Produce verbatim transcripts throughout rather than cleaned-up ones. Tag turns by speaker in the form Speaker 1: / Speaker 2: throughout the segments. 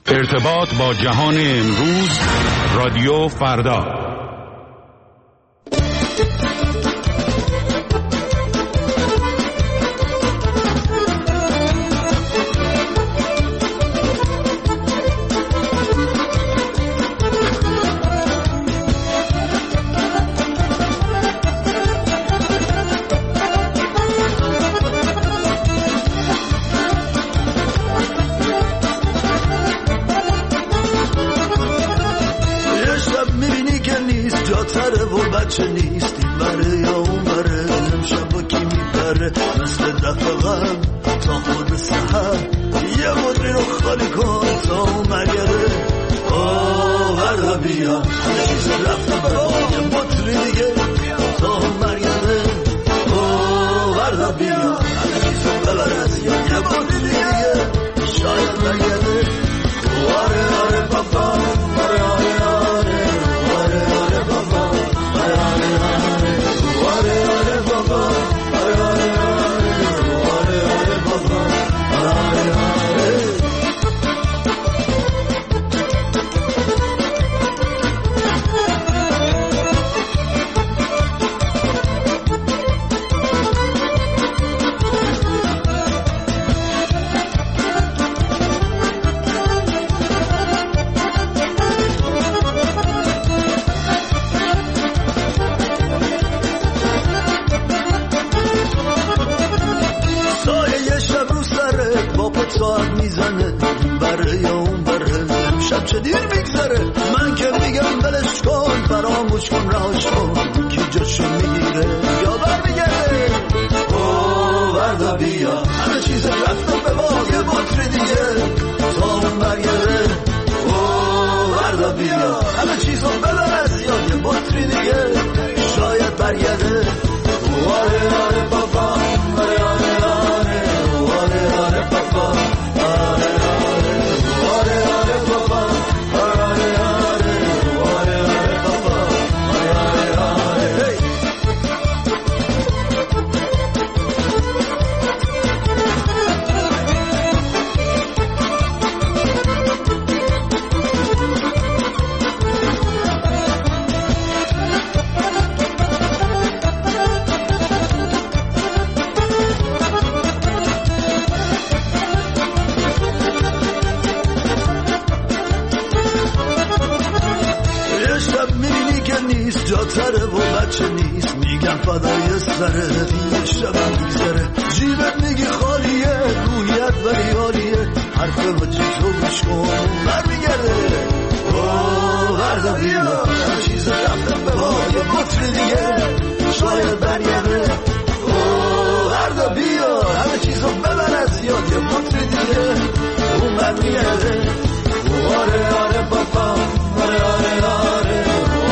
Speaker 1: ارتباط با جهان امروز، رادیو فردا.
Speaker 2: بچه نیستی بره یا اون بره امشب با کی میبره مثل دفعه غم تا خود سحر یه مدری رو خالی کن تا اون مگره آه وردا بیا همه چیز رفته برا یه مدری دیگه تا اون مرگره آه وردا بیا همه چیز ببر از یا یه مدری دیگه شاید مگره واره آره بابا واره آره آره واره آره بابا ساعت میزنه بره یا اون بره شب چه دیر میگذره من که میگم بلش کن فراموش کن راش کن کی جاشو میگیره یا برمیگرده اوه وردا بیا همه چیز رفته به باز یه بطری دیگه تا اون برگرده اوه وردا بیا همه چیز رو ببر از یاد یه بطری دیگه شاید برگرده واره آره بابا واره آره آره واره آره بابا جاتره و بچه نیست میگم فدای سره دیگه شبم میگذره جیبت میگی خالیه روحیت ولی عالیه حرف و چیزو گوش کن برمیگرده اوه وردا بیا همه چیز رفتم به با یه مطری دیگه شاید برگرده اوه وردا بیا همه چیزو ببر از یاد یه مطری دیگه اون برمیگرده آره آره بابا آره آره آره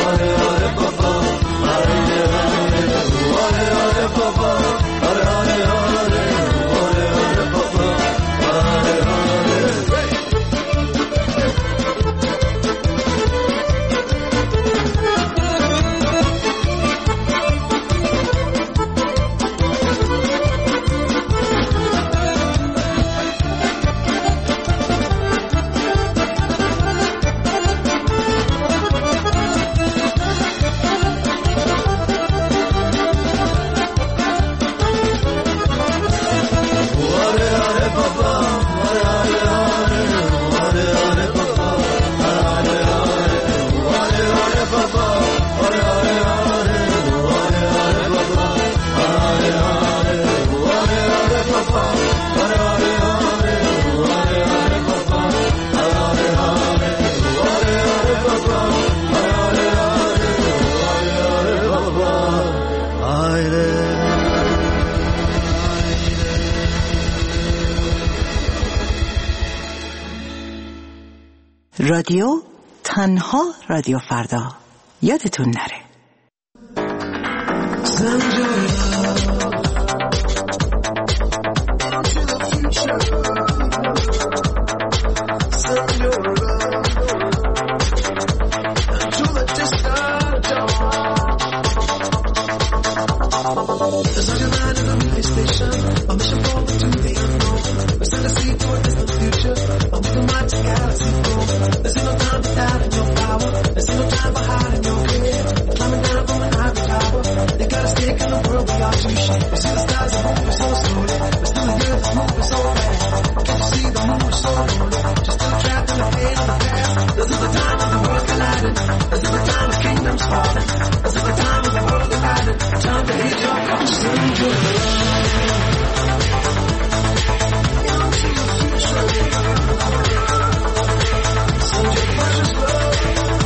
Speaker 3: رادیو تنها رادیو فردا یادتون نره.
Speaker 2: There's such a man in the police station, a mission forward to the unknown. We send a seed to a
Speaker 4: is the future. And we can watch the galaxy grow. There's no time for doubt in your power. There's no time for hiding your fear. Climbing down from an ivory tower. They got us stick in the world we are too shit. We see the stars are moving so slowly, but still the earth is moving so fast. Can't you see the moon is so lonely? Just still trapped in the pain of the past. This is the time of the world colliding. This is the time of kingdoms falling. This is the time of the world divided. Time to hit your cross. Send your love. Into your future. Send your precious love.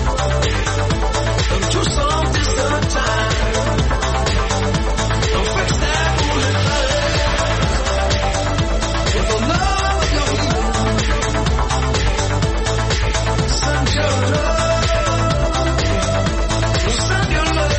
Speaker 4: Into some distant time. Don't fix that foolish life. With the love of your healing. Send your love. Send your love.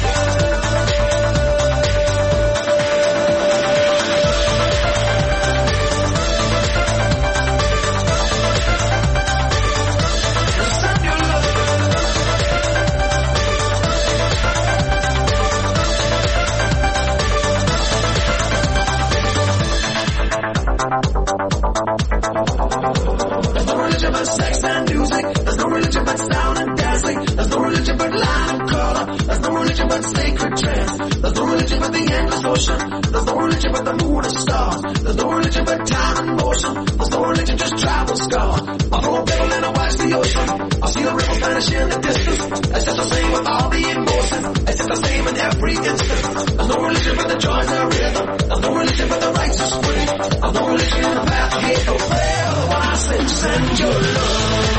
Speaker 4: There's no religion but sex and music. There's no religion but sound and dancing. There's no religion but line and color. There's no religion but sacred trance. There's no religion but the endless ocean. There's no religion but the moon and stars. There's no religion but time and motion. There's no religion, just travel scars. I'll throw a pebble and I'll watch the ocean. I'll see the river vanish in the distance. It's just the same with all the emotions. It's just the same in every instant. There's no religion but the joys and rhythm. There's no religion but the righteous way. There's no religion in the path of hate or prayer. When I say send your love.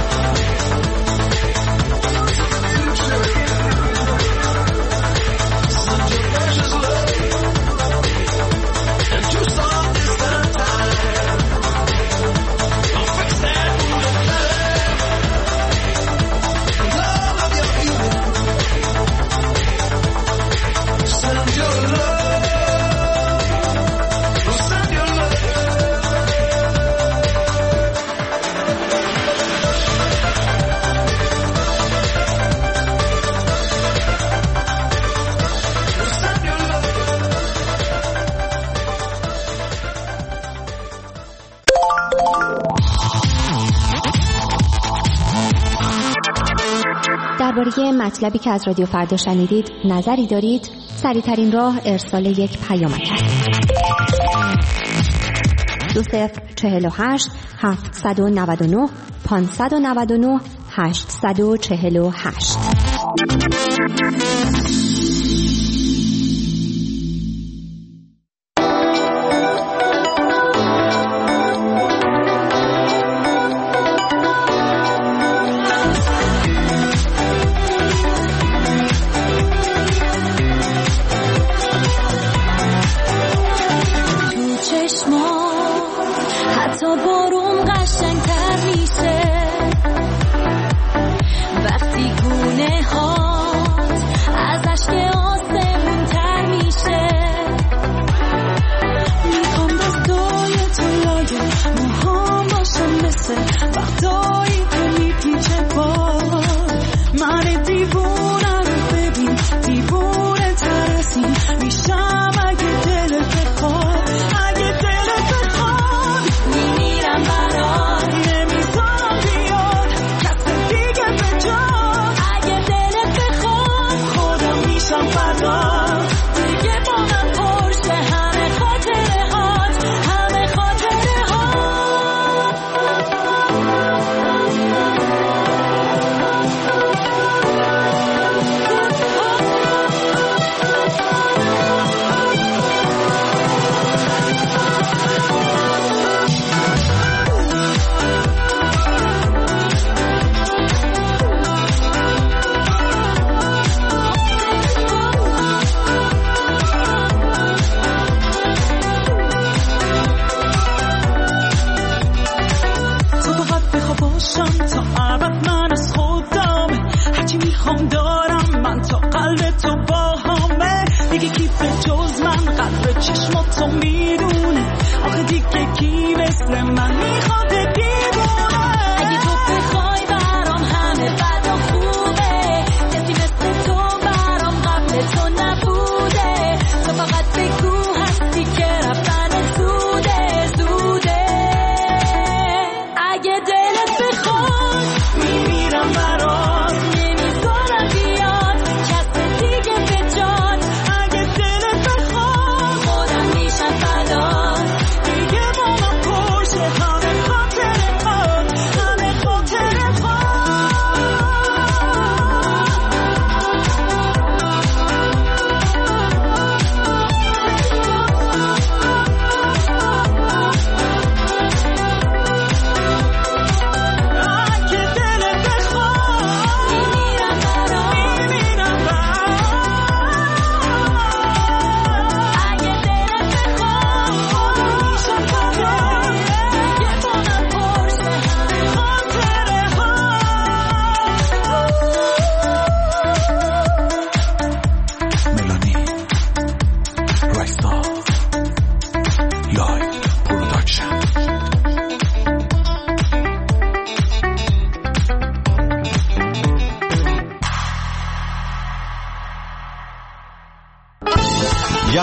Speaker 5: درباره مطلبی که از رادیو فردا شنیدید نظری دارید؟ سریع‌ترین راه ارسال یک پیامک است. دو صفر چهل و هشت هفتصد و نود و نه پانصد و نود و نه هشتصد و چهل و هشت.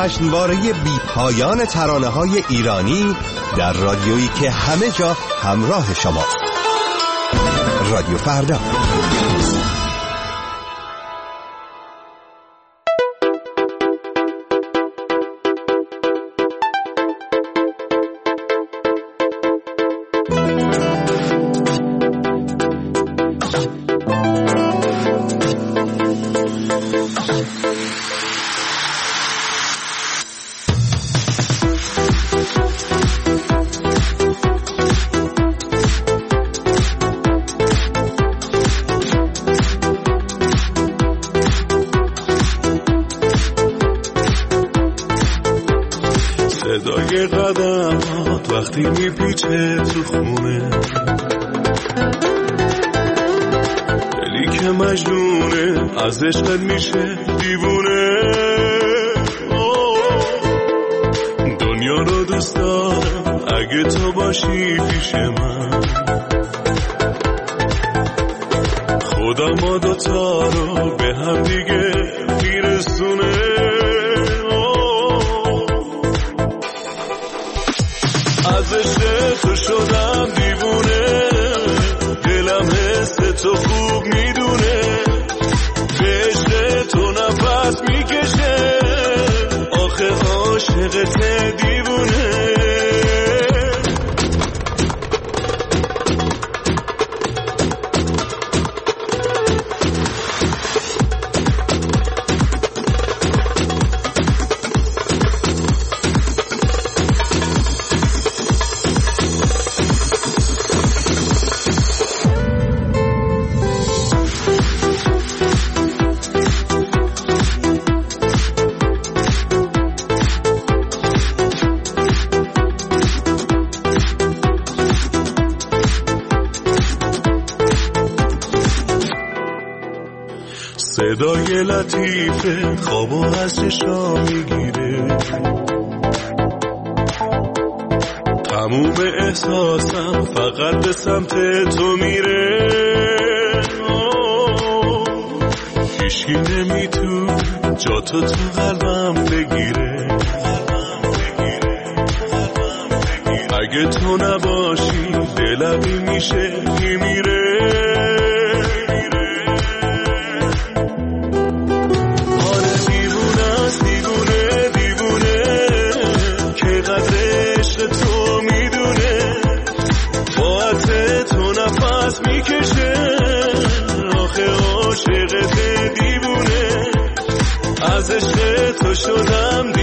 Speaker 6: جشنواره بی پایان ترانه‌های ایرانی در رادیویی که همه جا همراه شماست. رادیو فردا.
Speaker 7: صدای قدمات وقتی میپیچه تو خونه، دلی که مجنونه از عشقت میشه دیوونه. دنیا رو دوست دارم اگه تو باشی پیش من، خدا ما دوتا رو به هم دیگه میرسونه. از عشق تو شدم دیوونه، دلم حس تو خوب میدونه، به عشق تو نفس میکشه، آخه عاشقت دیوونه. صدای لطیفه خوابو از چشا میگیره، تموم احساسم فقط به سمت تو میره. هیچکی نمیتونه جا تو تو قلبم بگیره، اگه تو نباشی دلمی میشه میمیره. میکشه آخه عاشقت دیوونه، از عشق تو شدم